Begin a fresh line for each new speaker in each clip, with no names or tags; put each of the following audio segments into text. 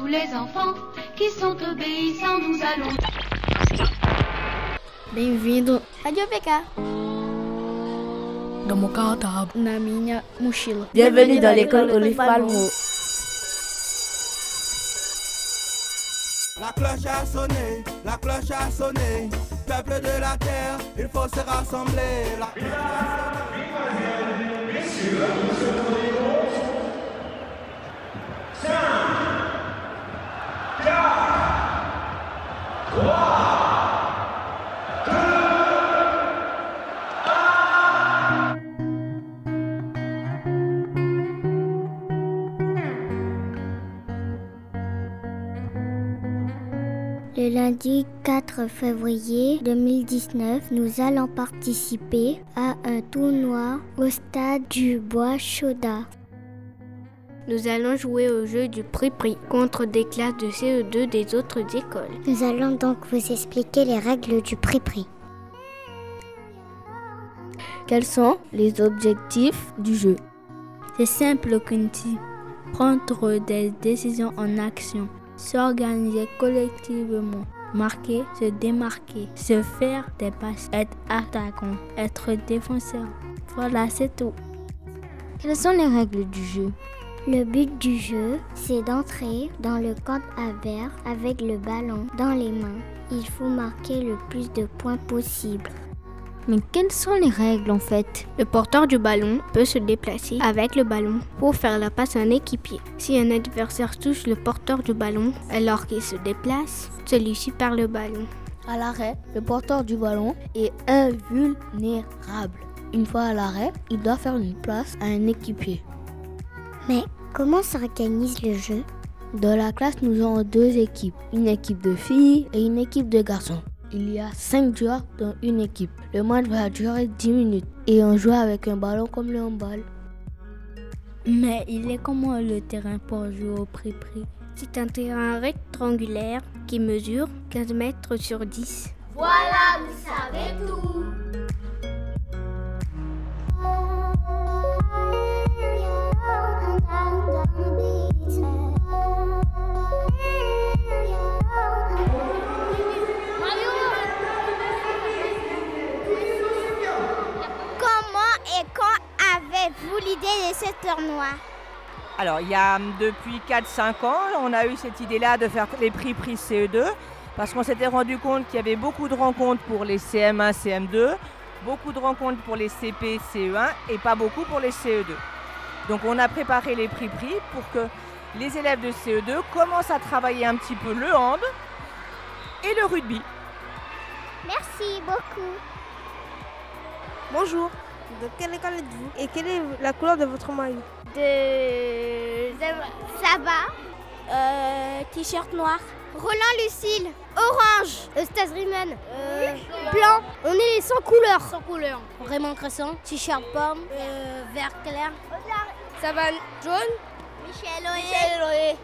tous les enfants qui sont obéissants, nous allons.
Bem-vindo
Radio PK.
na minha mochila.
Bienvenue dans l'école Olive Palmo.
La cloche a sonné, la cloche a sonné. Peuple de la terre, il faut se rassembler. La cloche a sonné. Messieurs,
Le lundi 4 février 2019, nous allons participer à un tournoi au stade du Bois-Chauda.
Nous allons jouer au jeu du Pri-Pri contre des classes de CE2 des autres écoles.
Nous allons donc vous expliquer les règles du Pri-Pri.
Quels sont les objectifs du jeu?
C'est simple, Kunti. Prendre des décisions en action. S'organiser collectivement, marquer, se démarquer, se faire des passes, être attaquant, être défenseur. Voilà, c'est tout.
Quelles sont les règles du jeu?
Le but du jeu, c'est d'entrer dans le camp adverse avec le ballon dans les mains. Il faut marquer le plus de points possible.
Mais quelles sont les règles en fait?
Le porteur du ballon peut se déplacer avec le ballon pour faire la passe à un équipier. Si un adversaire touche le porteur du ballon alors qu'il se déplace, celui-ci perd le ballon.
À l'arrêt, le porteur du ballon est invulnérable. Une fois à l'arrêt, il doit faire une place à un équipier.
Mais comment s'organise le jeu?
Dans la classe, nous avons 2 équipes, une équipe de filles et une équipe de garçons. Il y a 5 joueurs dans une équipe. Le match va durer 10 minutes et on joue avec un ballon comme le handball.
Mais il est comment le terrain pour jouer au Pri-Pri? C'est un terrain rectangulaire qui mesure 15 mètres sur 10.
Voilà, vous savez tout.
Avez-vous l'idée de ce tournoi?
Alors, il y a depuis 4-5 ans, on a eu cette idée-là de faire les Pri-Pri CE2 parce qu'on s'était rendu compte qu'il y avait beaucoup de rencontres pour les CM1, CM2, beaucoup de rencontres pour les CP, CE1 et pas beaucoup pour les CE2. Donc, on a préparé les Pri-Pri pour que les élèves de CE2 commencent à travailler un petit peu le hand et le rugby.
Merci beaucoup.
Bonjour. De quelle école êtes-vous? Et quelle est la couleur de votre maillot?
Ça va.
T-shirt noir.
Roland Lucille. Orange. Eustace Riemann. Blanc. On est les 100 couleurs.
100 couleurs. Raymond Cresson. T-shirt pomme. Vert clair. Savane jaune.
Michel Loé.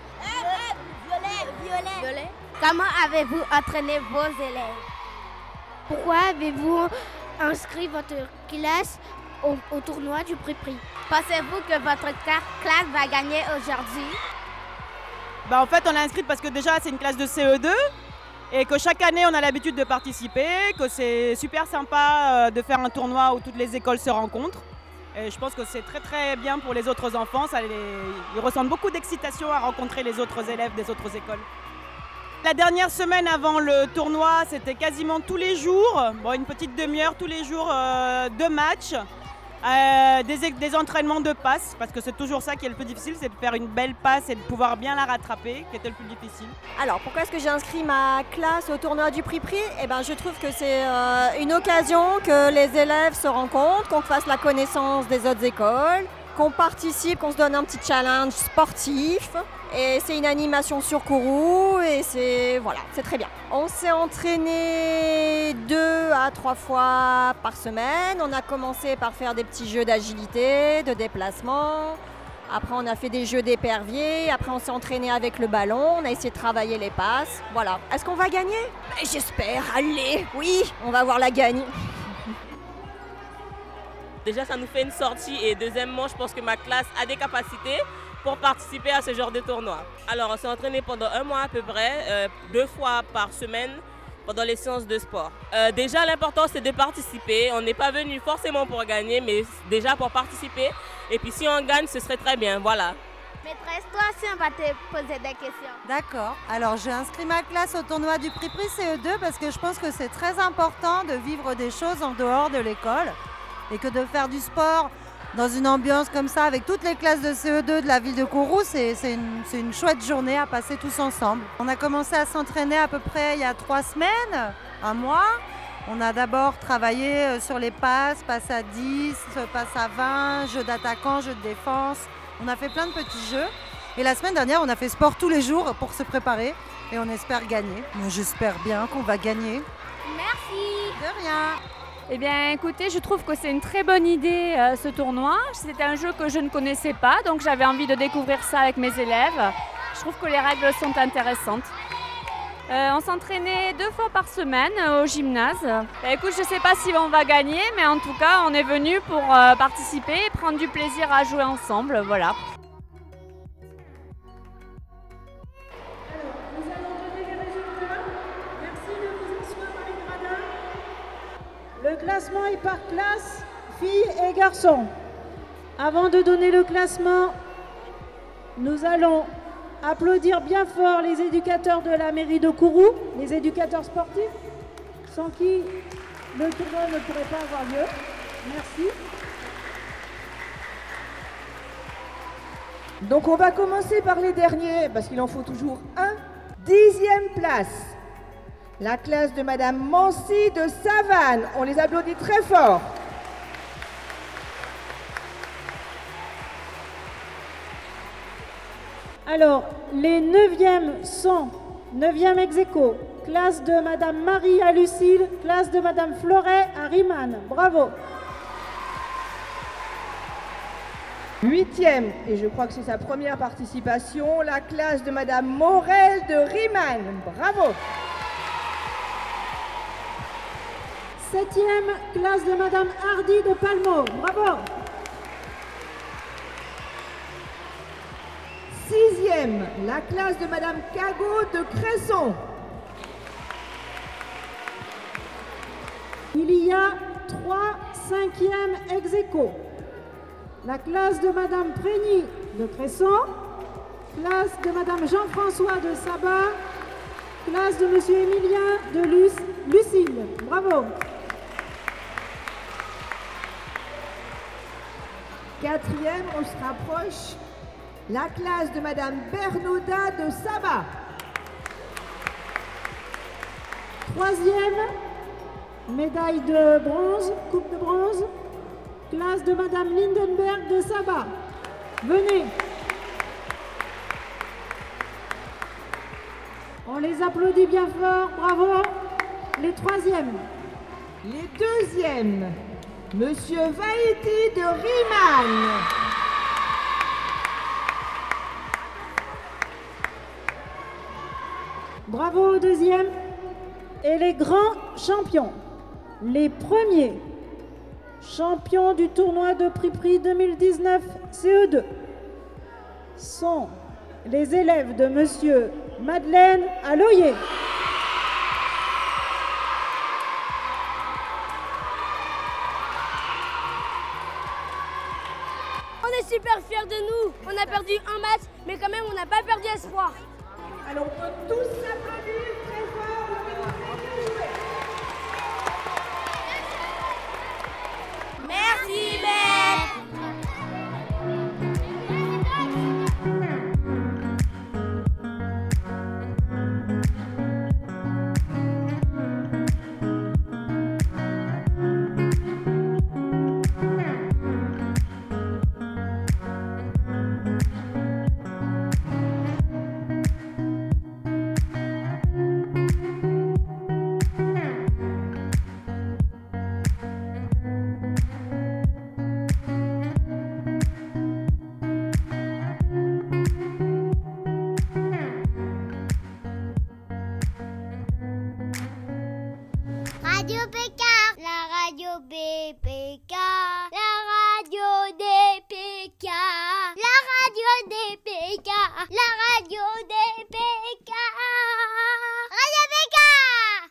Violet.
Comment avez-vous entraîné vos élèves?
Pourquoi avez-vous inscrit votre classe au tournoi du Pri-Pri?
Pensez-vous que votre classe va gagner aujourd'hui?
En fait, on l'a inscrite parce que déjà, c'est une classe de CE2 et que chaque année, on a l'habitude de participer, que c'est super sympa de faire un tournoi où toutes les écoles se rencontrent. Et je pense que c'est très très bien pour les autres enfants. Ils ressentent beaucoup d'excitation à rencontrer les autres élèves des autres écoles. La dernière semaine avant le tournoi, c'était quasiment tous les jours, une petite demi-heure tous les jours, 2 matchs, des entraînements de passes, parce que c'est toujours ça qui est le plus difficile, c'est de faire une belle passe et de pouvoir bien la rattraper, qui était le plus difficile.
Alors, pourquoi est-ce que j'ai inscrit ma classe au tournoi du Pri-Pri? Je trouve que c'est une occasion que les élèves se rencontrent, qu'on fasse la connaissance des autres écoles, qu'on participe, qu'on se donne un petit challenge sportif. Et c'est une animation sur Kourou et c'est très bien. On s'est entraîné 2 à 3 fois par semaine. On a commencé par faire des petits jeux d'agilité, de déplacement. Après, on a fait des jeux d'épervier. Après, on s'est entraîné avec le ballon. On a essayé de travailler les passes. Voilà. Est-ce qu'on va gagner? J'espère. Allez, oui, on va voir la gagne.
Déjà, ça nous fait une sortie et deuxièmement, je pense que ma classe a des capacités pour participer à ce genre de tournoi. Alors on s'est entraîné pendant 1 mois à peu près, 2 fois par semaine pendant les séances de sport. Déjà l'important c'est de participer, on n'est pas venu forcément pour gagner mais déjà pour participer et puis si on gagne ce serait très bien, voilà.
Maîtresse, toi aussi on va te poser des questions.
D'accord. Alors j'ai inscrit ma classe au tournoi du Prix CE2 parce que je pense que c'est très important de vivre des choses en dehors de l'école et que de faire du sport dans une ambiance comme ça avec toutes les classes de CE2 de la ville de Kourou, c'est une chouette journée à passer tous ensemble. On a commencé à s'entraîner à peu près il y a 3 semaines, 1 mois. On a d'abord travaillé sur les passes à 10, passes à 20, jeux d'attaquant, jeux de défense. On a fait plein de petits jeux. Et la semaine dernière, on a fait sport tous les jours pour se préparer et on espère gagner. Moi, j'espère bien qu'on va gagner.
Merci.
De rien.
Eh bien, écoutez, je trouve que c'est une très bonne idée ce tournoi. C'était un jeu que je ne connaissais pas, donc j'avais envie de découvrir ça avec mes élèves. Je trouve que les règles sont intéressantes. On s'entraînait 2 fois par semaine au gymnase. Écoute, je ne sais pas si on va gagner, mais en tout cas, on est venu pour participer et prendre du plaisir à jouer ensemble. Voilà.
Le classement est par classe, filles et garçons. Avant de donner le classement, nous allons applaudir bien fort les éducateurs de la mairie de Kourou, les éducateurs sportifs, sans qui le tournoi ne pourrait pas avoir lieu. Merci. Donc on va commencer par les derniers, parce qu'il en faut toujours un. 10e place. La classe de Madame Mancy de Savane. On les applaudit très fort. Alors, les 9e sont 9e ex-aequo, classe de Madame Marie à Lucille, classe de Madame Floret à Riemann. Bravo. 8e, et je crois que c'est sa première participation, la classe de Madame Morel de Riemann. Bravo. 7e, classe de Madame Hardy de Palmo. Bravo. 6e, la classe de Madame Cagot de Cresson. Il y a 3 5e ex-aequo. La classe de Madame Prégny de Cresson, classe de Madame Jean-François de Sabat, classe de Monsieur Émilien de Lucille. Bravo. 4e, on se rapproche, la classe de Madame Bernaudat de Sabat. 3e, médaille de bronze, coupe de bronze, classe de Madame Lindenberg de Sabat. Venez. On les applaudit bien fort, bravo. Les 3e. Les 2e. Monsieur Vaïti de Riemann. Bravo au 2e. Et les grands champions, les premiers champions du tournoi de Prix 2019 CE2 sont les élèves de Monsieur Madeleine Aloyer.
On est super fiers de nous. On a perdu un match, mais quand même on n'a pas perdu espoir.
Alors on peut tous s'applaudir très fort pour que vous ayez joué.
Merci, maître.
Radio PK, la radio BPK, la radio des PK, la radio des La radio